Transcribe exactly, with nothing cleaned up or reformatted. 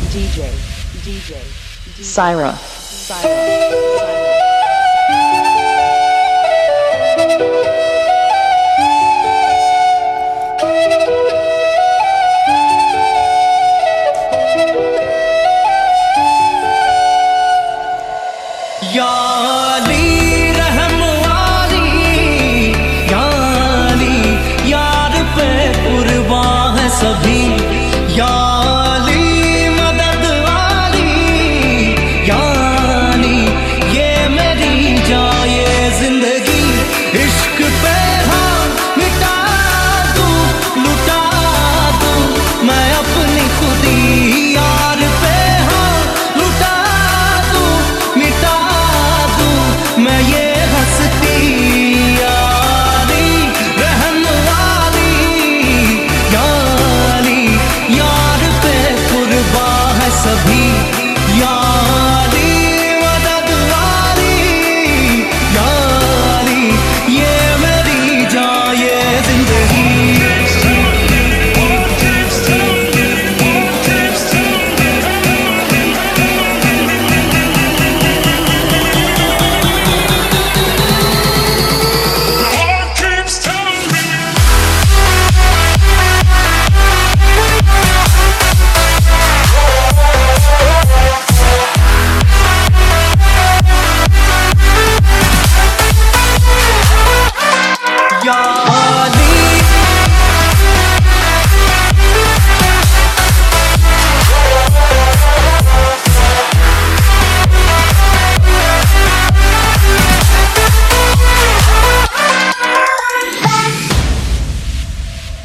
D J, D J, Syra, Syra. याली रहम वाली, याली यार पे कुर्बान है सभी, याली मदद वाली, याली ये मेरी जाए जिंदगी। इश्क पे हाँ मिटा दूं, लुटा दूं मैं अपनी खुदी, यार पे हाँ लुटा दूं, मिटा मैं ये हंसती। यारी रहम वाली, यारी यार पे कुर्बान है सभी।